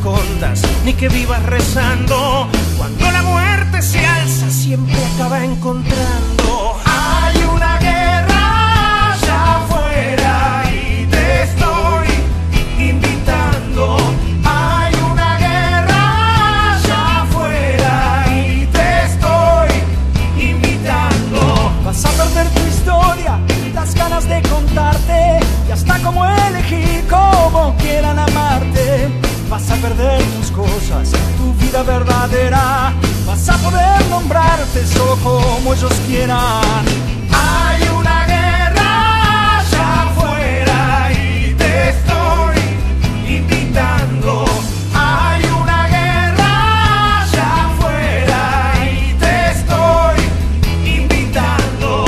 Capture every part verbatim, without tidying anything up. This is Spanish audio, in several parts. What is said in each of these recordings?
escondas ni que vivas rezando. Cuando la muerte se alza siempre acaba encontrando. Hay una guerra allá afuera y te estoy invitando. Hay una guerra allá afuera y te estoy invitando. Vas a perder tu historia, las ganas de contarte y hasta cómo elegir cómo quieran amarte. Vas a perder tus cosas, tu vida verdadera. Vas a poder nombrarte solo como ellos quieran. Hay una guerra allá afuera y te estoy invitando. Hay una guerra allá afuera y te estoy invitando.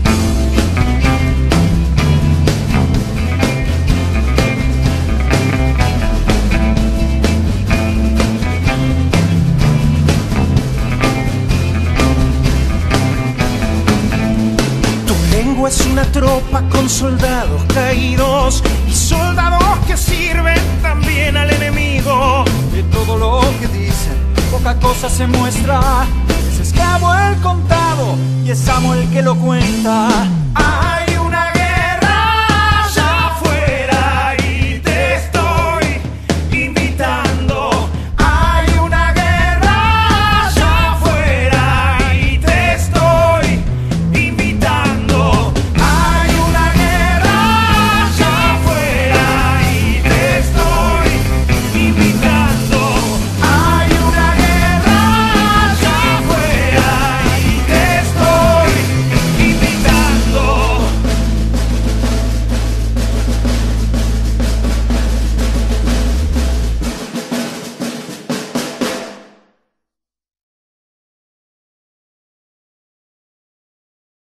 Es una tropa con soldados caídos y soldados que sirven también al enemigo. De todo lo que dicen, poca cosa se muestra. Es esclavo el contado y es amo el que lo cuenta. Ah,